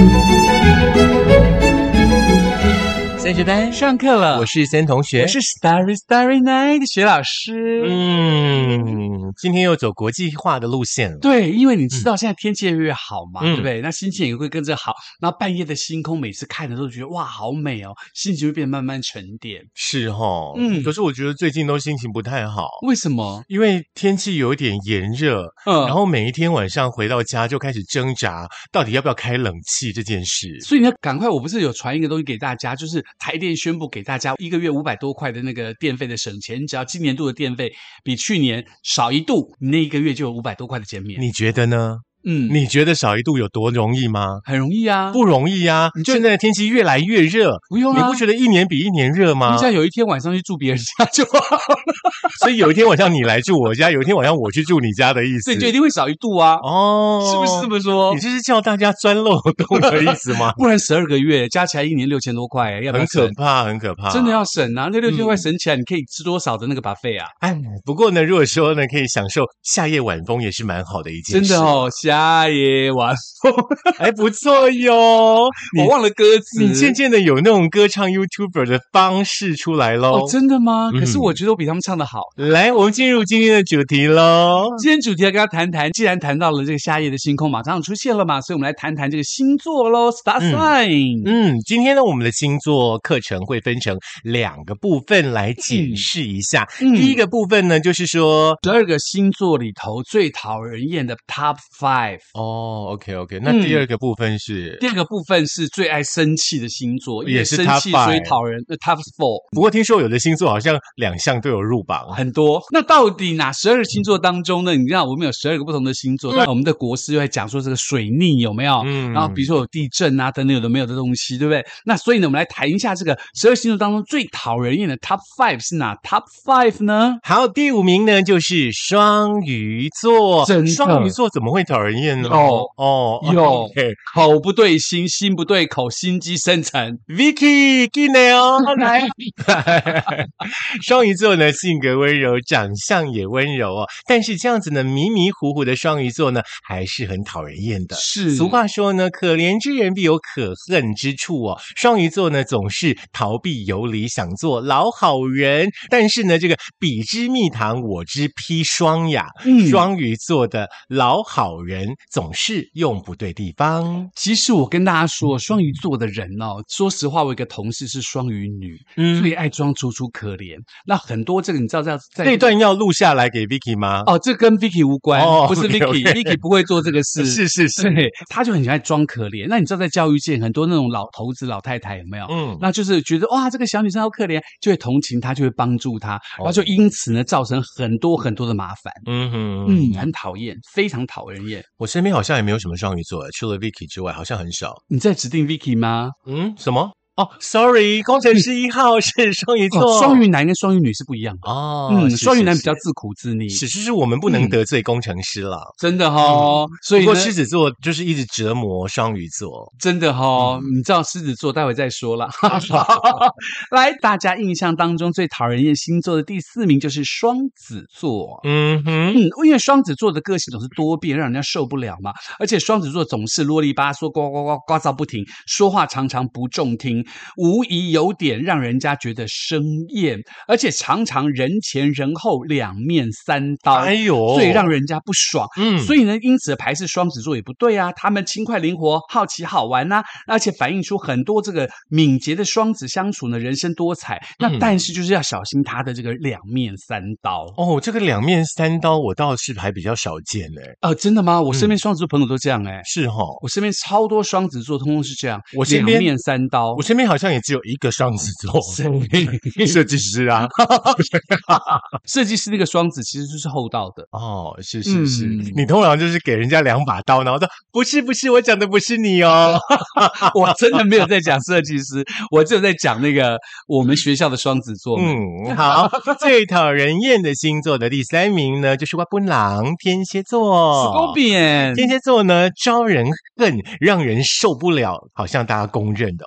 三学班上课了， 我是森同学， 我是 Starry Night 的学老师。 今天又走国际化的路线了。 对，因为你知道现在天气越来越好嘛，对不对？那心情也会跟着好，然后半夜的星空每次看的都觉得哇好美哦，心情会变得慢慢沉淀。 是齁，可是我觉得最近都心情不太好。 为什么？ 因为天气有一点炎热，然后每一天晚上回到家就开始挣扎，到底要不要开冷气这件事。 所以呢，赶快，我不是有传一个东西给大家，就是台电宣布给大家一个月500多块的那个电费的省钱，只要今年度的电费比去年少1度，你那一个月就有500多块的减免。 你觉得呢？你觉得少1度有多容易吗？ 很容易啊， 不容易啊！现在的天气越来越热， 不用啊， 你不觉得一年比一年热吗？ 你只要有一天晚上去住别人家就好了。 所以有一天晚上你来住我家，有一天晚上我去住你家的意思， 所以就一定会少1度啊！哦，是不是这么说？ 你这是叫大家钻漏洞的意思吗？ 不然12个月加起来一年6000多块，要不要省？ 很可怕，很可怕， 真的要省啊！那6000多块省起来，你可以吃多少的那个 buffet 啊？ 哎，不过呢，如果说呢，可以享受夏夜晚风，也是蛮好的一件事。 真的哦，夏夜晚风， 还不错哟。 我忘了歌词， 你渐渐的有那种歌唱 YouTuber 的方式出来咯。 哦，真的吗？可是我觉得我比他们唱的好。 来，我们进入今天的主题咯。 今天主题要跟他谈谈，既然谈到了这个夏夜的星空马上出现了嘛，所以我们来谈谈这个星座咯 Star Sign。 今天呢，我们的星座课程会分成2个部分来解释一下。第一个部分呢，就是说 12个星座里头最讨人厌的 Top 5。 哦 ，OK， 那第二个部分是？ 第二个部分是最爱生气的星座， 也是 Top 5，所以讨人Top 4。 不过听说有的星座好像2项都有入榜， 很多。那到底哪12个星座当中呢？你知道我们有12个不同的星座，当然我们的国师又在讲说这个水逆有没有？然后比如说有地震啊等等有的没有的东西，对不对？那所以呢，我们来谈一下这个12星座当中最讨人厌的 Top 5是哪 Top 5呢？ 好，第5名呢就是双鱼座。双鱼座怎么会讨人厌呢？ 有口不对心，心不对口，心机深沉。 Vicky 进来哦，来。双鱼座呢，性格温柔，长相也温柔哦，但是这样子呢，迷迷糊糊的双鱼座呢，还是很讨人厌的。 是， 俗话说呢，可怜之人必有可恨之处哦。双鱼座呢，总是逃避游离，想做老好人，但是呢，这个彼之蜜糖，我之砒霜呀。双鱼座的老好人总是用不对地方。 其实我跟大家说，双鱼座的人哦，说实话，我有一个同事是双鱼女，最爱装楚楚可怜。那很多这个你知道在这段要录下来给 Vicky 吗？ 哦，这跟 Vicky 无关，不是 Vicky 不会做这个事。 是， 对，他就很喜欢装可怜。那你知道在教育界很多那种老头子老太太有没有？那就是觉得哇，这个小女生好可怜，就会同情她，就会帮助她，然后就因此呢造成很多很多的麻烦。很讨厌，非常讨人厌。 我身边好像也没有什么双鱼座，除了 Vicky 之外，好像很少。 你在指定 Vicky 吗？ 什么？哦 ，sorry， 工程师1号是双鱼座。 双鱼男跟双鱼女是不一样的哦。双鱼男比较自苦自溺， 是我们不能得罪工程师了， 真的齁。所以不过狮子座就是一直折磨双鱼座， 真的齁。你知道狮子座，待会再说了。来，大家印象当中最讨人厌星座的第4名就是双子座。因为双子座的个性总是多变，让人家受不了嘛。而且双子座总是啰里吧嗦、呱呱呱呱噪不停，说话常常不中听。无疑有点让人家觉得生厌，而且常常人前人后两面三刀，最让人家不爽。所以呢，因此排斥双子座也不对啊，他们轻快灵活、好奇好玩啊，而且反映出很多这个敏捷的双子相处呢，人生多彩。那但是就是要小心他的这个两面三刀哦。这个两面三刀我倒是还比较少见真的吗？我身边双子座朋友都这样是齁， 我身边超多双子座通通是这样， 我身边两面三刀。 我身边好像也只有1个双子座，设计师啊。 设计师那个双子其实就是厚道的哦，是，你通常就是给人家2把刀，然后说不是，我讲的不是你哦。 我真的没有在讲设计师，我只有在讲那个我们学校的双子座。 好，最讨人厌的星座的第3名呢，就是我本人天蝎座。 Scorpion， 天蝎座呢招人恨，让人受不了，好像大家公认的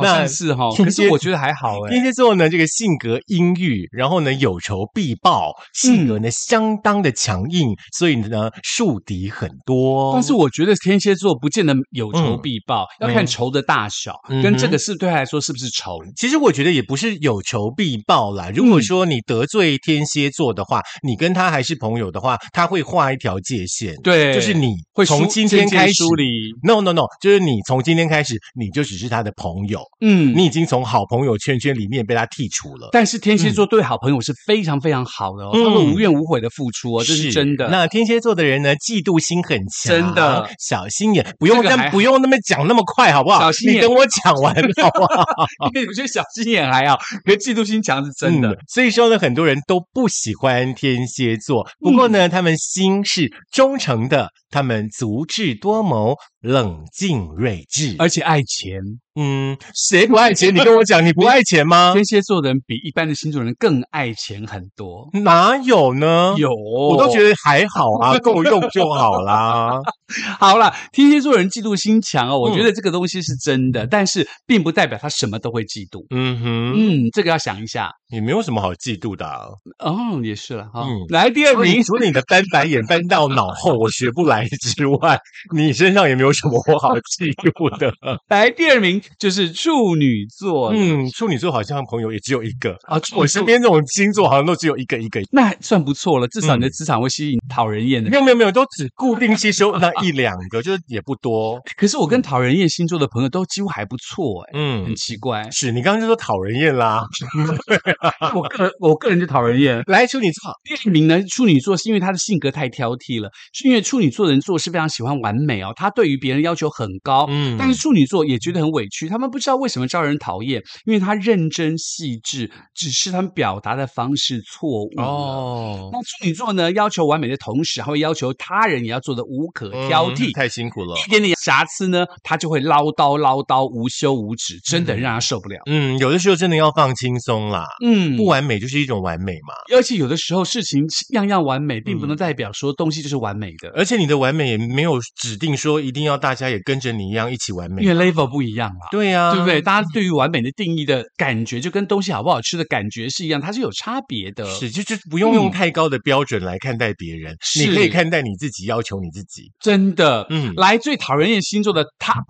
好像是哈，可是我觉得还好哎。 天蝎座呢，这个性格阴郁，然后呢有仇必报，性格呢相当的强硬，所以呢树敌很多。 但是我觉得天蝎座不见得有仇必报，要看仇的大小，跟这个是对他来说是不是仇。 其实我觉得也不是有仇必报啦。如果说你得罪天蝎座的话，你跟他还是朋友的话，他会画一条界限。 对， 就是你从今天开始，no， 就是你从今天开始，你就只是他的朋友。你已经从好朋友圈里面被他剔除了。 但是天蝎座对好朋友是非常非常好的哦，他会无怨无悔的付出哦，这是真的。 那天蝎座的人呢，嫉妒心很强， 真的小心眼，不用那么讲那么快，好不好？ 小心眼， 你等我讲完好不好？ 因为我觉得小心眼还好，可是嫉妒心强是真的。 所以说呢，很多人都不喜欢天蝎座，不过呢，他们心是忠诚的，他们足智多谋，冷静睿智， 而且爱钱。 谁不爱钱？你跟我讲，你不爱钱吗？ 天蝎座的人比一般的星座人更爱钱很多， 哪有呢？ 有， 我都觉得还好啊，够用就好啦。 好啦，天蝎座人嫉妒心强哦，我觉得这个东西是真的，但是并不代表他什么都会嫉妒。这个要想一下， 也没有什么好嫉妒的啊。 哦，也是了哈。来第二名， 除了你的翻白眼翻到脑后我学不来之外，你身上也没有什么我好嫉妒的。 来第二名就是处女座。 处女座好像朋友也只有一个啊，我身边这种星座好像都只有一个。 那算不错了，至少你的职场会吸引讨人厌的。 没有，都只固定吸收那一两个，就是也不多。 可是我跟讨人厌星座的朋友都几乎还不错很奇怪。 是你刚刚就说讨人厌啦。 我个人就讨人厌。 来处女座第二名呢，处女座是因为他的性格太挑剔了，是因为处女座的人做事非常喜欢完美哦，他对于别人要求很高。但是处女座也觉得很委屈，他们不知道为什么招人讨厌，因为他认真细致，只是他们表达的方式错误了。那处女座呢，要求完美的同时，还会要求他人也要做得无可挑剔。 太辛苦了， 一点点瑕疵呢，他就会唠叨，无休无止，真的让他受不了。 有的时候真的要放轻松啦。不完美就是一种完美嘛。 而且有的时候事情样样完美，并不能代表说东西就是完美的。 而且你的完美也没有指定说一定要大家也跟着你一样一起完美， 因为 level 不一样啦。 对啊， 对不对？大家对于完美的定义的感觉，就跟东西好不好吃的感觉是一样，它是有差别的。 是，就不用用太高的标准来看待别人，你可以看待你自己，要求你自己。 真的，来最讨人厌星座的Top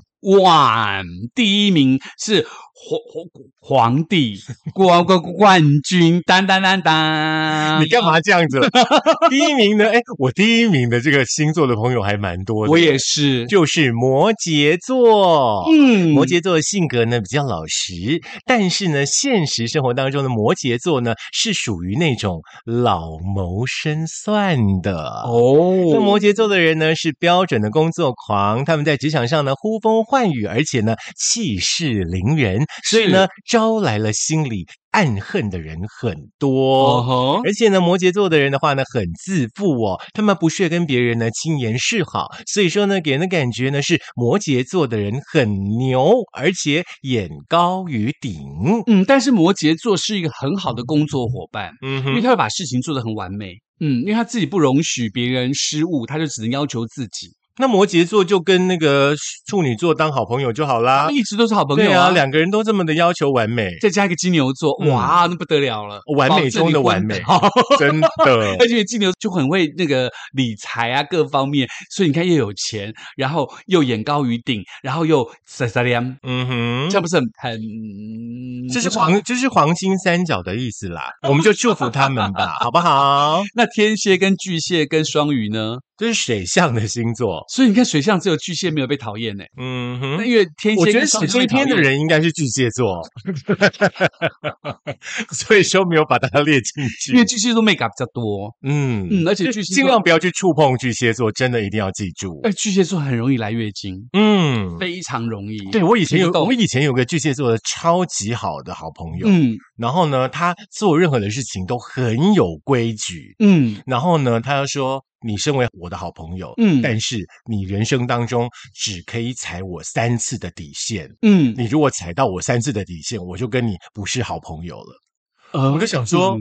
1，第一名是皇帝冠军，当。 你干嘛这样子了？第一名呢？我第一名的这个星座的朋友还蛮多的。 我也是， 就是摩羯座。摩羯座的性格呢比较老实，但是呢，现实生活当中的摩羯座呢是属于那种老谋深算的那摩羯座的人呢是标准的工作狂，他们在职场上呢呼风唤雨，而且呢气势凌人，所以呢招来了心里暗恨的人很多。而且呢摩羯座的人的话呢很自负他们不屑跟别人呢轻言示好，所以说呢给人的感觉呢是摩羯座的人很牛，而且眼高于顶。 但是摩羯座是一个很好的工作伙伴，因为他会把事情做得很完美。因为他自己不容许别人失误，他就只能要求自己。 那摩羯座就跟那个处女座当好朋友就好啦， 一直都是好朋友对啊，两个人都这么的要求完美， 再加一个金牛座，哇，那不得了了， 完美中的完美，真的。 而且金牛就很会那个理财啊，各方面，所以你看又有钱，然后又眼高于顶，然后又撒撒亮，这样不是很， 这是黄金三角的意思啦，我们就祝福他们吧，好不好？ 那天蝎跟巨蟹跟双鱼呢？ 这是水象的星座， 所以你看水象只有巨蟹没有被讨厌呢。那因为天蝎， 我觉得写这篇的人应该是巨蟹座，所以说没有把它列进去。 因为巨蟹座 make up 比较多，而且巨蟹座尽量不要去触碰巨蟹座，真的一定要记住。 巨蟹座很容易来月经，非常容易。 对，我以前有个巨蟹座的超级好的好朋友，然后呢，他做任何的事情都很有规矩，然后呢，他就说。你身为我的好朋友，但是你人生当中只可以踩我3次的底线，你如果踩到我3次的底线，我就跟你不是好朋友了。我就想说，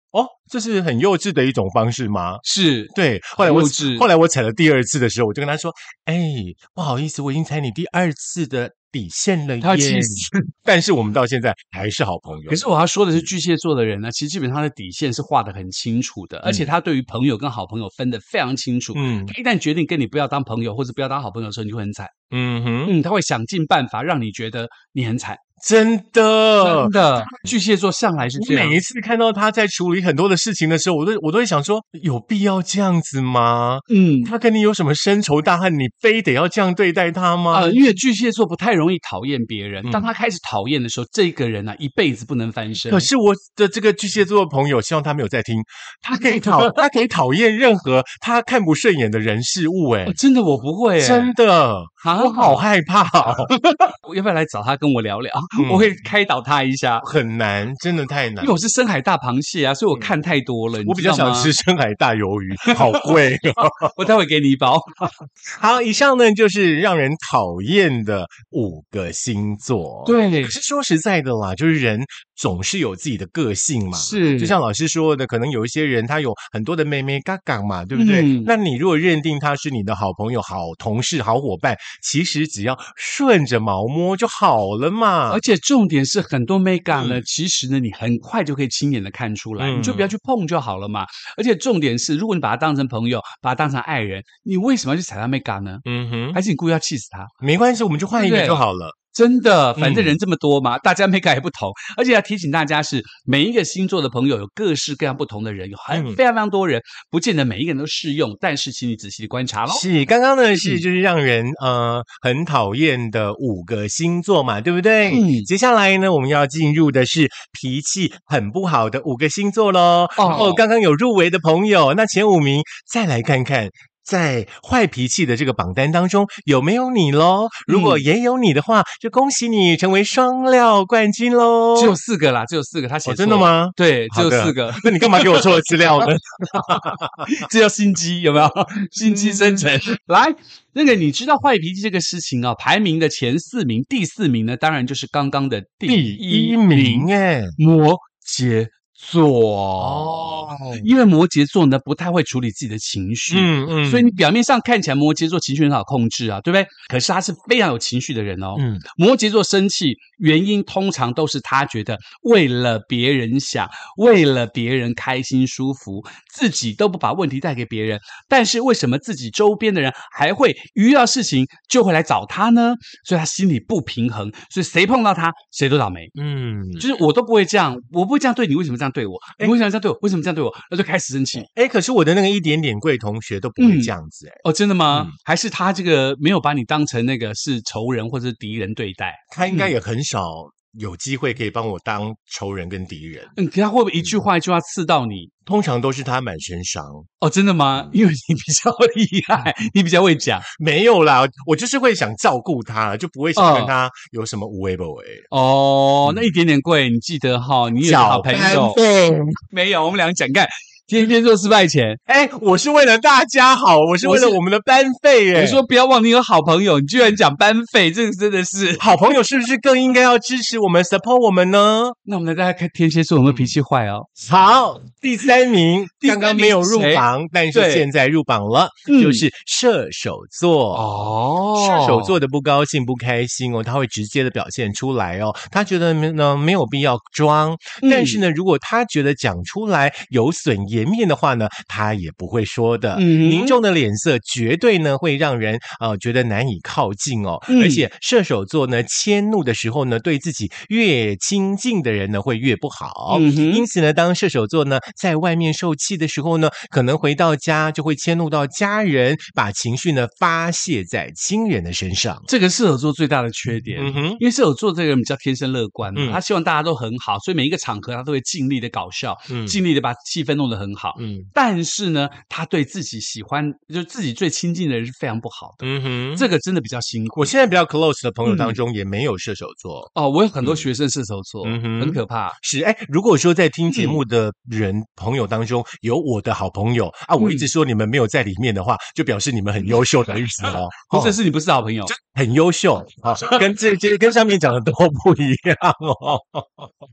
哦，这是很幼稚的一种方式吗？ 是， 对。后来我踩了第2次的时候，我就跟他说：“哎，不好意思，我已经踩你第2次的底线了耶。” 他要气死。 但是我们到现在还是好朋友。 可是我要说的是，巨蟹座的人呢，其实基本上他的底线是画得很清楚的，而且他对于朋友跟好朋友分得非常清楚。他一旦决定跟你不要当朋友或者不要当好朋友的时候，你就会很惨。他会想尽办法让你觉得你很惨。 真的， 巨蟹座向来是这样。 每一次看到他在处理很多的事情的时候，我都会想说，有必要这样子吗？他跟你有什么深仇大恨，你非得要这样对待他吗？ 因为巨蟹座不太容易讨厌别人，当他开始讨厌的时候，这个人一辈子不能翻身。 可是我的这个巨蟹座的朋友，希望他没有在听，他可以讨厌任何他看不顺眼的人事物。 真的我不会， 真的，我好害怕我要不要来找他跟我聊聊？我会开导他一下。 很难，真的太难。 因为我是深海大螃蟹啊，所以我看太多了。 我比较想吃深海大鱿鱼，好贵我待会给你一包。 好，以上呢就是让人讨厌的5个星座。 对， 可是说实在的啦，就是人总是有自己的个性嘛。 是， 就像老师说的，可能有一些人他有很多的妹妹嘎嘎嘛，对不对？那你如果认定他是你的好朋友、好同事、好伙伴，其实只要顺着毛摸就好了嘛。 而且重点是很多 mega 呢，其实呢你很快就可以亲眼的看出来，你就不要去碰就好了嘛。而且重点是，如果你把他当成朋友，把他当成爱人，你为什么要去踩他 mega 呢？还是你故意要气死他？ 没关系，我们就换一个就好了。 真的，反正人这么多嘛，大家mega也不同。而且要提醒大家是，每一个星座的朋友有各式各样不同的人，有非常非常多人，不见得每一个人都适用。但是请你仔细的观察咯。 是，刚刚呢是就是让人很讨厌的5个星座嘛，对不对？接下来呢我们要进入的是脾气很不好的5个星座咯。刚刚有入围的朋友，那前5名再来看看。在坏脾气的这个榜单当中有没有你咯？如果也有你的话，就恭喜你成为双料冠军咯。 只有4个啦，只有4个，他写错了。 真的吗？ 对，只有4个。 那你干嘛给我错资料呢？ 这叫心机，有没有？心机生成。来，那个你知道坏脾气这个事情排名的前4名，第4名呢，当然就是刚刚的第1名摩羯座。因为摩羯座呢不太会处理自己的情绪，所以你表面上看起来摩羯座情绪很好控制啊，对不对？可是他是非常有情绪的人哦。摩羯座生气原因通常都是他觉得为了别人想，为了别人开心舒服，自己都不把问题带给别人，但是为什么自己周边的人还会遇到事情就会来找他呢？所以他心里不平衡，所以谁碰到他谁都倒霉。就是我都不会这样，我不会这样对你，为什么这样对我？你为什么这样对我？为什么这样对我？那就开始生气。 可是我的那个1点点贵同学都不会这样子。 真的吗？还是他这个没有把你当成那个是仇人或者是敌人对待？ 他应该也很少有机会可以帮我当仇人跟敌人。 可他会不会一句话刺到你？ 通常都是他满身伤。 真的吗？因为你比较厉害，你比较会讲。 没有啦，我就是会想照顾他，就不会想跟他有什么无为不为。 那1点点贵，你记得你有好朋友没有？我们2个讲干。天天做失败前， 我是为了大家好，我是为了我们的班费。 你说不要忘你有好朋友，你居然讲班费，这个真的是好朋友，是不是更应该要支持我们 support 我们呢？ 那我们来大家看天蝎座有没有脾气坏哦。 好，第3名刚刚没有入榜，但是现在入榜了，就是射手座。射手座的不高兴不开心他会直接的表现出来他觉得呢没有必要装，但是呢如果他觉得讲出来有损颜面的话呢，他也不会说的。凝重的脸色绝对呢会让人觉得难以靠近而且射手座呢迁怒的时候呢，对自己越亲近的人呢会越不好。因此呢，当射手座呢在外面受气的时候呢，可能回到家就会迁怒到家人，把情绪呢发泄在亲人的身上。 这个射手座最大的缺点，因为射手座这个人比较天生乐观嘛，他希望大家都很好，所以每一个场合他都会尽力的搞笑，尽力的把气氛弄得很好。但是呢，他对自己喜欢就自己最亲近的人是非常不好的。这个真的比较辛苦。 我现在比较 close 的朋友当中也没有射手座。 我有很多学生射手座，很可怕。 是如果说在听节目的人朋友当中有我的好朋友我一直说你们没有在里面的话，就表示你们很优秀的意思不是，是你不是好朋友， 很优秀跟上面讲的都不一样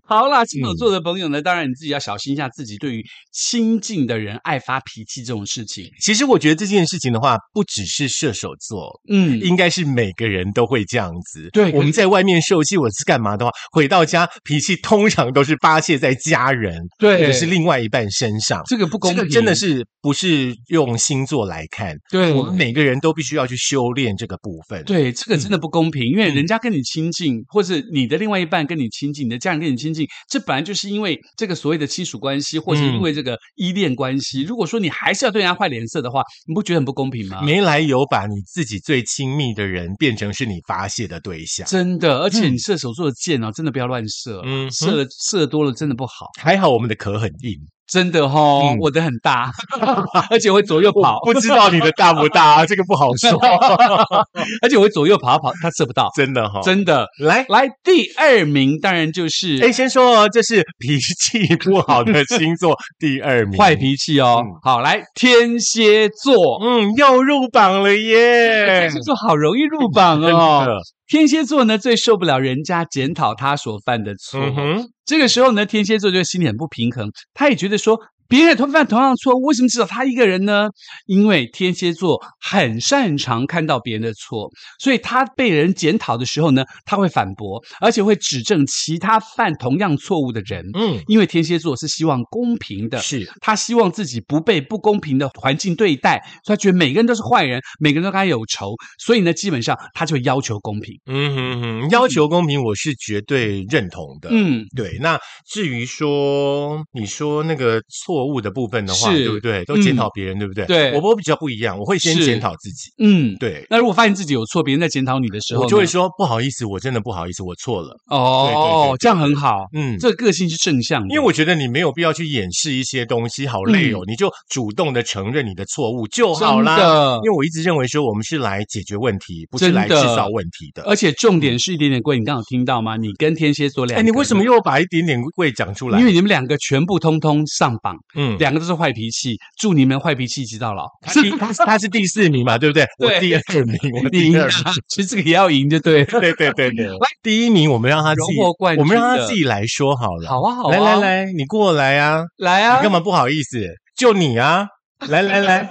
好啦，金牛座的朋友呢，当然你自己要小心一下自己对于亲近的人爱发脾气这种事情。 其实我觉得这件事情的话，不只是射手座，应该是每个人都会这样子。 对， 我们在外面受气，我是干嘛的话，回到家脾气通常都是发泄在家人， 对， 或者是另外一半身上。 这个不公平， 这个真的是不是用星座来看？ 对， 我们每个人都必须要去修炼这个部分。 对，这个真的不公平，因为人家跟你亲近，或者你的另外一半跟你亲近，你的家人跟你亲近，这本来就是因为这个所谓的亲属关系，或者因为这个依恋关系。如果说你还是要对人家坏脸色的话，你不觉得很不公平吗？ 没来由把你自己最亲密的人变成是你发泄的对象， 真的。而且你射手座的箭哦，真的不要乱射，射多了真的不好。 还好我们的壳很硬。 真的齁，我的很大，而且会左右跑。 不知道你的大不大，这个不好说。 而且我会左右跑，他射不到， 真的齁， 真的。来，第2名当然就是先说哦，这是脾气不好的星座第2名， 坏脾气哦。好，来天蝎座， 又入榜了耶！ 天蝎座好容易入榜哦。天蝎座呢，最受不了人家检讨他所犯的错。这个时候呢，天蝎座就心里很不平衡，他也觉得说，别人也犯同样的错误，为什么只有他一个人呢？因为天蝎座很擅长看到别人的错，所以他被人检讨的时候呢，他会反驳，而且会指正其他犯同样错误的人。因为天蝎座是希望公平的， 是他希望自己不被不公平的环境对待，所以他觉得每个人都是坏人，每个人都跟他有仇，所以呢，基本上他就会要求公平。 要求公平，我是绝对认同的。对。那至于说你说那个错误的部分的话，对不对？都检讨别人，对不对？ 对， 我比较不一样，我会先检讨自己。对。 那如果发现自己有错，别人在检讨你的时候， 我就会说不好意思，我真的不好意思，我错了。 对，这样很好。这个个性是正向的， 因为我觉得你没有必要去掩饰一些东西，好累哦。你就主动的承认你的错误就好啦。因为我一直认为说，我们是来解决问题，不是来制造问题的。 而且重点是一点点贵，你刚好听到吗？你跟天蝎座两个， 你为什么又把一点点贵讲出来？ 因为你们两个全部通通上榜，两个都是坏脾气，祝你们坏脾气一直到老。 他是第4名嘛，对不对？我第2名，我第2名， 其实这个也要赢，就对。 对。第1名我们让他自己，我们让他自己来说好了。 好啊， 来，你过来啊， 来啊， 你干嘛不好意思？就你啊，来。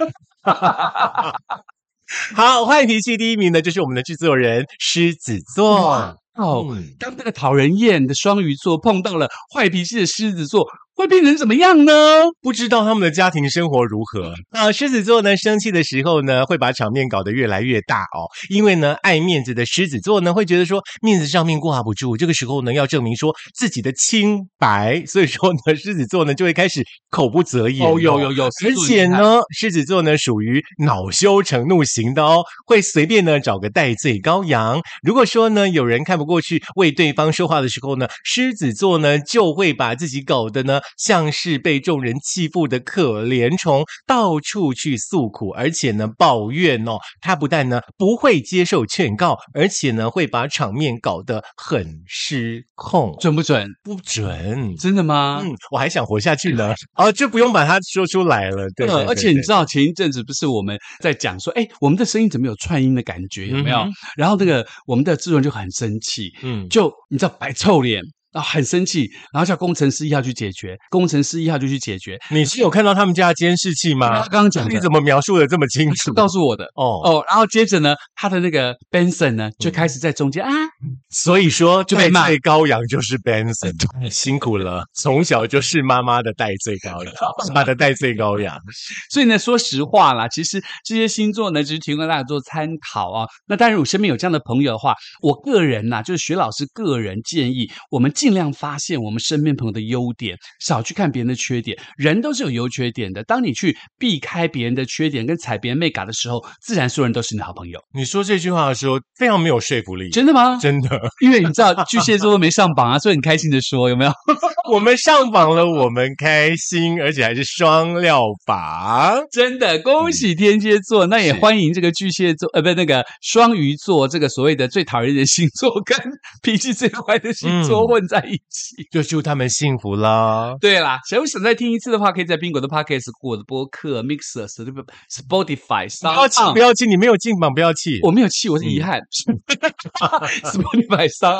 好，坏脾气第1名的就是我们的制作人狮子座。 当这个讨人厌的双鱼座碰到了坏脾气的狮子座，会变成怎么样呢？ 不知道他们的家庭生活如何。狮子座呢，生气的时候呢，会把场面搞得越来越大哦。因为呢，爱面子的狮子座呢，会觉得说面子上面挂不住，这个时候呢，要证明说自己的清白。所以说呢，狮子座呢就会开始口不择言。 有。 而且呢，狮子座呢属于恼羞成怒型的哦，会随便呢找个代罪羔羊。如果说呢有人看不过去为对方说话的时候呢，狮子座呢就会把自己搞得呢像是被众人欺负的可怜虫，到处去诉苦，而且呢抱怨哦。他不但呢不会接受劝告，而且呢会把场面搞得很失控。 准不准？ 不准。 真的吗？ 我还想活下去呢。就不用把它说出来了。对。 而且你知道前一阵子不是我们在讲说，我们的声音怎么有串音的感觉，有没有？然后那个我们的制作人就很生气，就你知道摆臭脸。很生气，然后叫工程师1号去解决，工程师1号就去解决。 你是有看到他们家的监视器吗？ 刚刚讲的， 你怎么描述的这么清楚？ 告诉我的。然后接着呢，他的那个 Benson 呢就开始在中间所以说就被代罪羔羊就是 Benson，辛苦了，从小就是妈妈的代罪羔羊，爸爸的代罪羔羊。 所以呢，说实话啦，其实这些星座呢，只是提供大家做参考啊。那当然，我身边有这样的朋友的话，我个人就是学老师个人建议，我们尽量发现我们身边朋友的优点，少去看别人的缺点。人都是有优缺点的，当你去避开别人的缺点跟踩别人妹嘎的时候，自然所有人都是你的好朋友。 你说这句话的时候非常没有说服力。 真的吗？ 真的。 因为你知道巨蟹座都没上榜所以很开心的说，有没有？ 我们上榜了，我们开心，而且还是双料榜。 真的恭喜天蝎座。那也欢迎这个巨蟹座那个双鱼座，这个所谓的最讨人的星座跟脾气最坏的星座混在一起， 就祝他们幸福啦。 对啦，想再听一次的话，可以在苹果的 Podcast、我的播客 Mixer、Spotify 上。 不要气，你没有进榜，不要气。 我没有气，我是遗憾。Spotify 上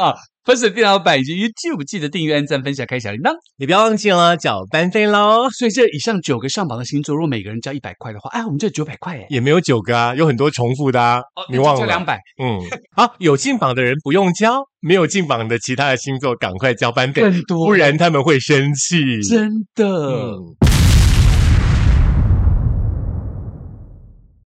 First 电脑版以及 YouTube 记得订阅、按赞、分享、开小铃铛， 也不要忘记了缴班费咯。 所以这以上9个上榜的星座，如果每个人交100块的话，我们就900块耶。 也没有9个啊，有很多重复的啊。你忘了？ 交200。 好，有进榜的人不用交，没有进榜的其他的星座赶快交班费， 更多， 不然他们会生气。 真的。